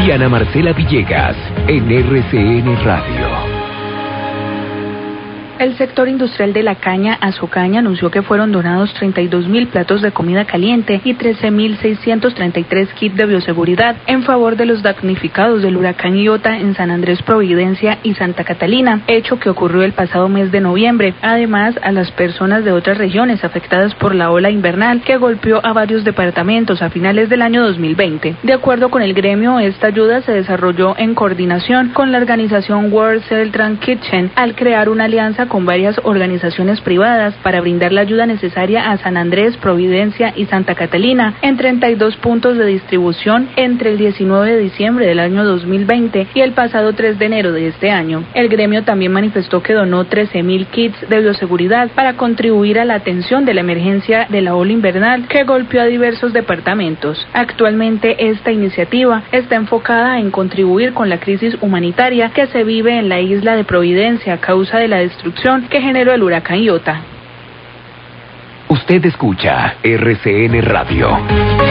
Diana Marcela Villegas, en RCN Radio. El sector industrial de la caña Azocaña anunció que fueron donados 32.000 platos de comida caliente y 13.633 kits de bioseguridad en favor de los damnificados del huracán Iota en San Andrés, Providencia y Santa Catalina, hecho que ocurrió el pasado mes de noviembre. Además, a las personas de otras regiones afectadas por la ola invernal que golpeó a varios departamentos a finales del año 2020. De acuerdo con el gremio, esta ayuda se desarrolló en coordinación con la organización World Central Kitchen al crear una alianza con varias organizaciones privadas para brindar la ayuda necesaria a San Andrés, Providencia y Santa Catalina en 32 puntos de distribución entre el 19 de diciembre del año 2020 y el pasado 3 de enero de este año. El gremio también manifestó que donó 13.000 kits de bioseguridad para contribuir a la atención de la emergencia de la ola invernal que golpeó a diversos departamentos. Actualmente esta iniciativa está enfocada en contribuir con la crisis humanitaria que se vive en la isla de Providencia a causa de la destrucción que generó el huracán Iota. Usted escucha RCN Radio.